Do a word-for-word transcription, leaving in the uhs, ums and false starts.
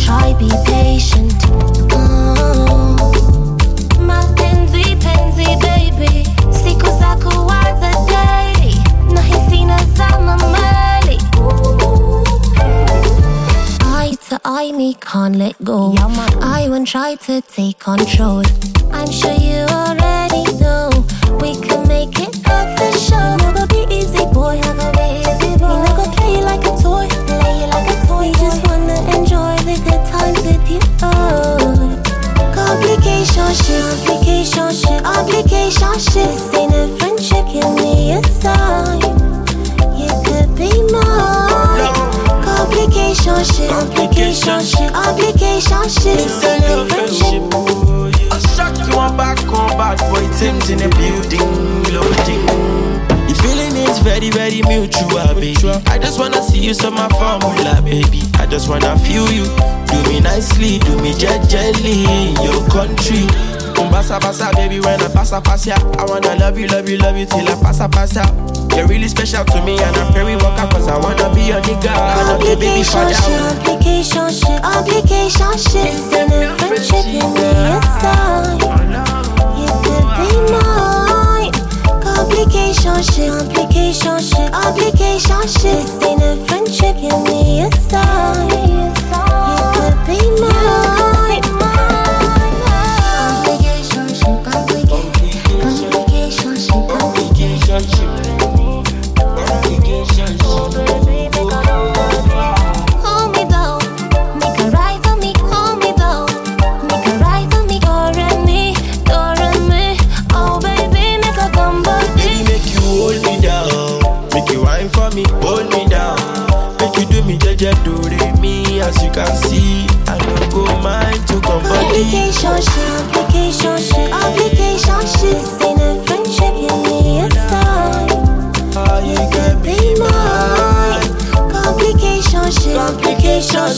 try be patient. Mm. Mapenzi penzi baby, siku za kuanza daily, nahisi nazama mali. Eye to eye, me can't let go. I won't try to take control. I'm sure you already know we can make it official. Never be easy, boy. Never be easy, boy. We never play you like a toy, play you like a toy. We just wanna enjoy the good times with you. Oh, complication shit, complication shit, complication shit. This ain't a friendship, give me a sign. You could be mine. Complication shit, complication shit, complication shit. This ain't a friendship. I shock you on back on bad boy Tim's in the building, loading. The feeling is very, very mutual, baby. I just wanna see you, so my formula, baby. I just wanna feel you. Do me nicely, do me gently in your country. Bassa bassa, baby, when I pass, I pass ya. I wanna love you, love you, love you till I pass, I pass ya. You're really special to me and I'm very welcome, cause I wanna be your nigga. I wanna be baby father. Complication shit, complication shit. This ain't a friendship, give me a sign. You could be mine. Complication shit, complication shit, complication shit. This ain't a friendship, give me a sign. You could be mine. Complication shit, complication shit, complication shit. Hold me down, make a ride for me. Hold me down, make a ride for me. Dore me, dore me. Oh baby, make a come body. Baby, make you hold me down, make you wine for me, hold me down. Make you do me jeje, dore me. As you can see, I don't go mind to come body. Complication shit, complication shit, complication shit. This ain't a friendship, give me a sign. You can be mine. Complication shit, complication